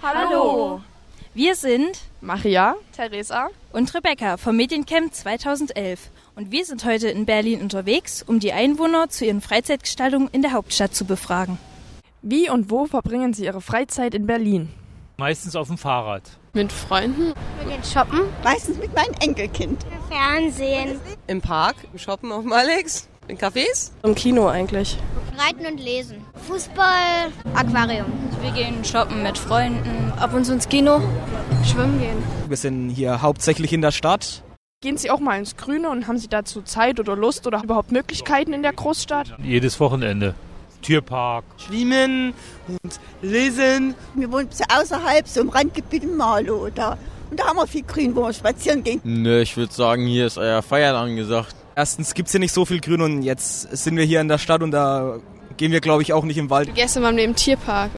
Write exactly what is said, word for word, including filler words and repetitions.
Hallo! Wir sind Maria, Theresa und Rebecca vom Mediencamp zweitausendelf und wir sind heute in Berlin unterwegs, um die Einwohner zu ihren Freizeitgestaltungen in der Hauptstadt zu befragen. Wie und wo verbringen Sie Ihre Freizeit in Berlin? Meistens auf dem Fahrrad. Mit Freunden. Wir gehen shoppen. Meistens mit meinem Enkelkind. Fernsehen. Im Park, im Shoppen auf dem Alex, in Cafés. Im Kino eigentlich. Reiten und lesen. Fußball, Aquarium. Wir gehen shoppen mit Freunden, ab und zu ins Kino, Schwimmen gehen. Wir sind hier hauptsächlich in der Stadt. Gehen Sie auch mal ins Grüne und haben Sie dazu Zeit oder Lust oder überhaupt Möglichkeiten in der Großstadt? Jedes Wochenende. Tierpark. Schwimmen und lesen. Wir wohnen so außerhalb, so im Randgebiet in Marlow. Da. Und da haben wir viel Grün, wo wir spazieren gehen. Nö, ich würde sagen, hier ist eher Feiern angesagt. Erstens gibt es hier nicht so viel Grün und jetzt sind wir hier in der Stadt und da gehen wir, glaube ich, auch nicht im Wald. Gestern waren wir im Tierpark.